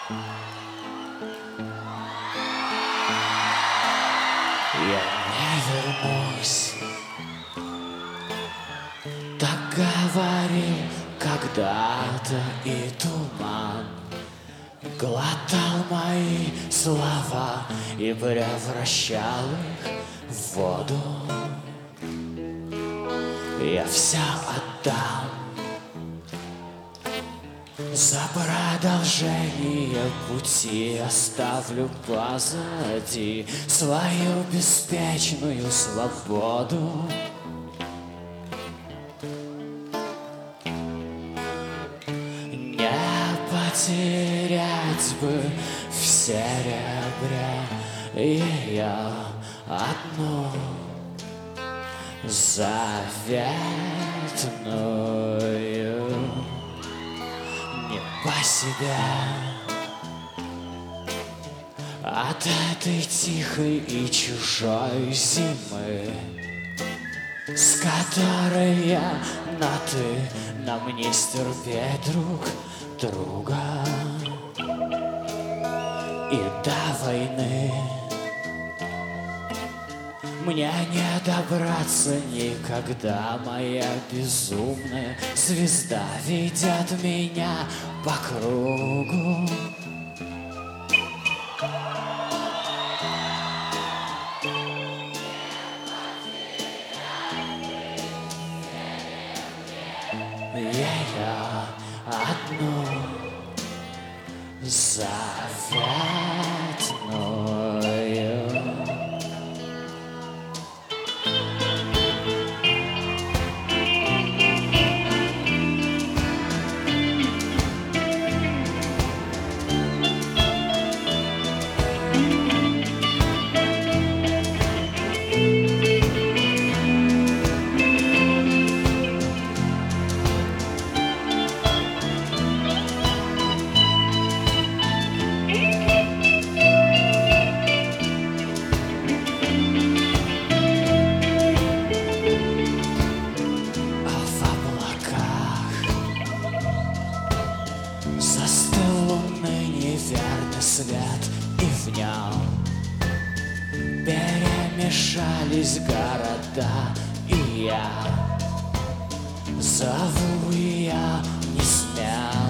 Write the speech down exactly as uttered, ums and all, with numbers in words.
Я не вернусь, так говорил когда-то, и туман глотал мои слова и превращал их в воду. Я все отдам за продолжение пути, оставлю позади свою беспечную свободу. Не потерять бы в серебре ее одну заветную. Не по себе от этой тихой и чужой зимы, с которой я на ты нам не стерпеть друг друга. И до войны мне не добраться никогда, моя безумная звезда ведет меня по кругу. Ее одну заветную. Застыл лунный неверный свет, и в нем перемешались города, и я зову ее не смел.